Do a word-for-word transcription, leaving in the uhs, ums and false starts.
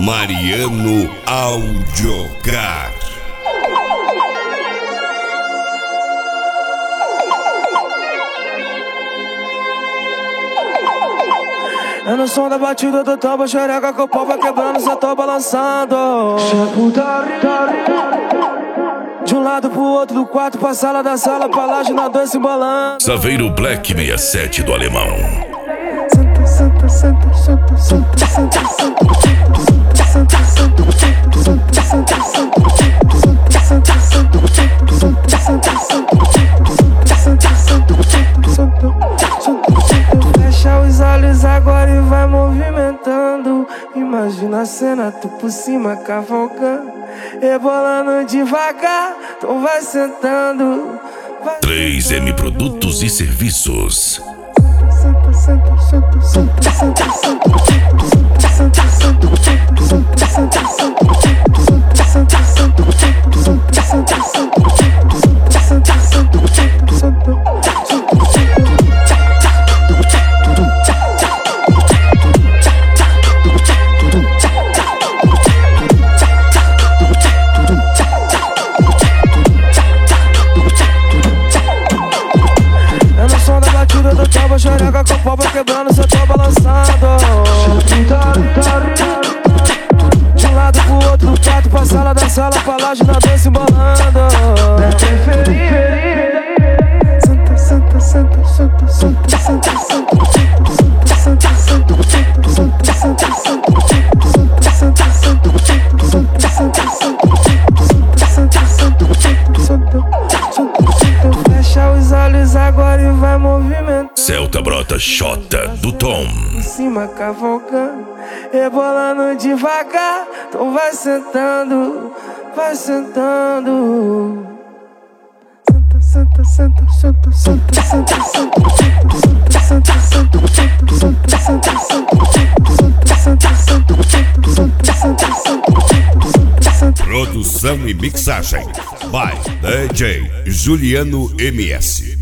Mariano Audiocar. É no som da batida do tambo, xereca com o pau vai quebrando, cê tô balançando. De um lado pro outro, do quarto pra sala, da sala pra laje, na dança embolando. Saveiro Black sessenta e sete do Alemão. Santa, santa, santa, santa, santa, santa, santa, santa, santa, santa, santa, santa. Fecha os olhos agora e vai movimentando. Imagina a cena, tu por cima cavalcando, rebolando devagar, tu vai sentando. três M Produtos e Serviços. Santa, santa, santa, santa, santa, santa, santa, santa, santa, do tambo, xereca com o pau vai quebrando, cê tô balançando. De um lado pro outro, do quarto pra sala, da sala pra laje, na dança embolando. Santa, santa, santa, santa, santa, santa, santa, santa, fecha os olhos agora e vai movimentando. Celta Brota Xota do Tom. Em cima cavalcando, rebolando devagar, então vai sentando, vai sentando. Santa, santa, santa, santa, santa, santa, santa, santa, santa, santa, santa, santa, Produção e mixagem by D J Juliano M S.